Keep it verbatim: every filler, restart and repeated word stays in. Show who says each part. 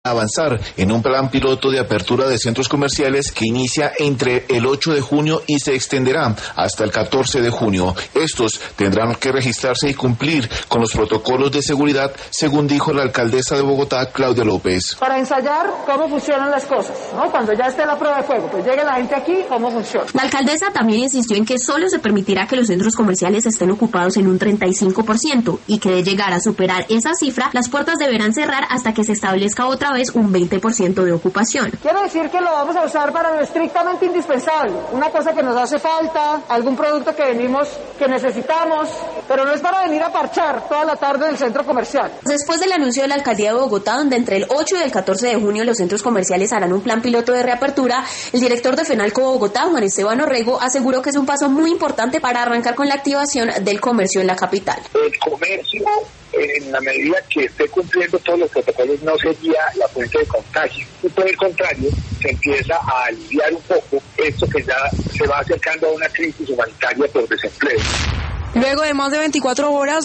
Speaker 1: avanzar en un plan piloto de apertura de centros comerciales que inicia entre el ocho de junio y se extenderá hasta el catorce de junio. Estos tendrán que registrarse y cumplir con los protocolos de seguridad, según dijo la alcaldesa de Bogotá, Claudia López.
Speaker 2: Para ensayar cómo funcionan las cosas, ¿no? Cuando ya esté la prueba de fuego, pues llegue la gente aquí, cómo funciona.
Speaker 3: La alcaldesa también insistió en que solo se permitirá que los centros comerciales estén ocupados en un treinta y cinco por ciento y que de llegar a superar esa cifra, las puertas deberán cerrar hasta que se establezca otra vez un veinte por ciento de ocupación.
Speaker 2: Quiero decir que lo vamos a usar para lo estrictamente indispensable, una cosa que nos hace falta, algún producto que venimos, que necesitamos, pero no es para venir a parchar toda la tarde en el centro comercial.
Speaker 3: Después del anuncio de la alcaldía de Bogotá, donde entre el ocho y el catorce de junio los centros comerciales harán un plan piloto de reapertura, el director de FENALCO Bogotá, Juan Esteban Orrego, aseguró que es un paso muy importante para arrancar con la activación del comercio en la capital.
Speaker 4: El comercio, en la medida que esté cumpliendo todos los protocolos, no sería la fuente de contagio. Y por el contrario, se empieza a aliviar un poco esto que ya se va acercando a una crisis humanitaria por desempleo.
Speaker 5: Luego de más de veinticuatro horas